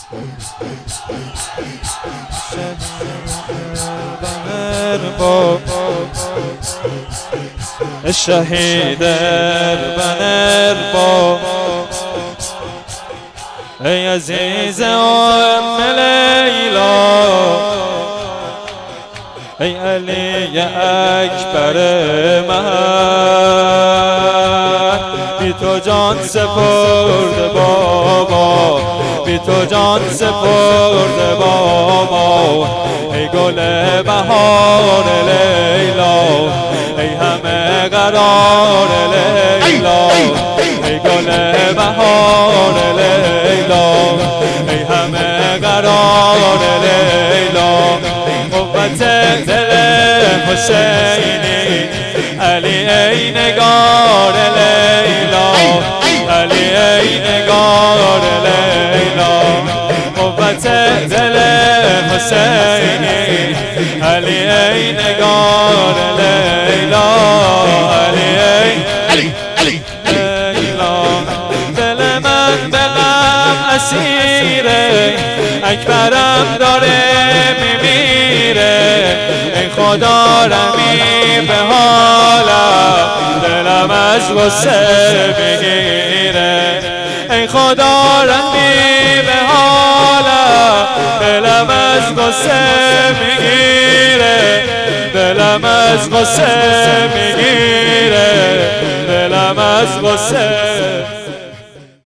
شهید بن ارباب ای عزیز ام لیلا ای علی اکبر من بی تو جان سپرده بابا بی تو جان سپرده بابا ای گل بهار لیلا ای همه قرار لیلا ای گل بهار لیلا ای همه قرار لیلا قوت دل حسینی علی ای نگار لیلا علی ای نگار لیلا قوت دل حسینی علی ای نگار لیلا علی لیلا دل من به غم اسیره اکبرم داره میمیره ای خدا رمی به حالم دلم از غصه بگیره ای خدا رمی به حالم دلم از غصه میگیره دلم از غصه میگیره دلم از غصه